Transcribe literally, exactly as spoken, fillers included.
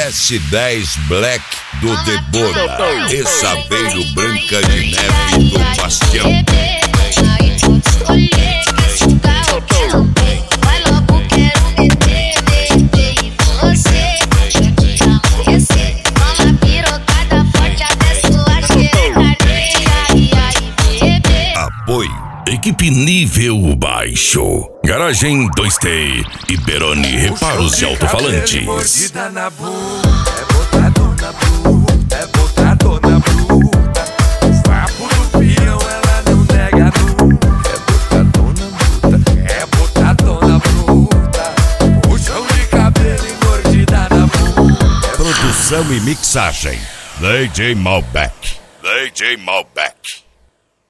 S dez Black do Debona e Saveiro Branca de Neve do Bastião. Aí pode escolher que esse carro que não tem. Vai logo, quero meter, meter em você. Antes de amanhecer, toma pirocada forte até sua xereca. Aí, aí, bebê. Apoio Equipe nível baixo. Garagem dois T e Peroni Reparos de Alto-Falantes. Mordida na bunda, é botador na bruta, é botador na bruta. O papo do peão ela não nega nunca. É botador na bruta, é botador na bruta. Puxão de cabelo e mordida na bunda. Produção e mixagem D J Malbec. D J Malbec.